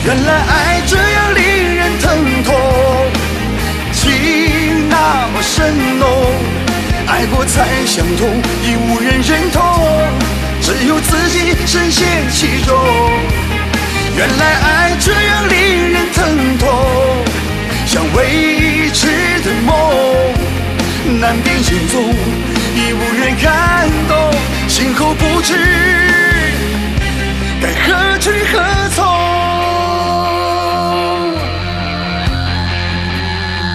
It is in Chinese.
原来爱这样令人疼痛，情那么深浓，爱过才相同，已无人认同，只有自己深陷其中。原来爱这样令人疼痛，像未知的梦，难辨行踪，已无人感动，心口不知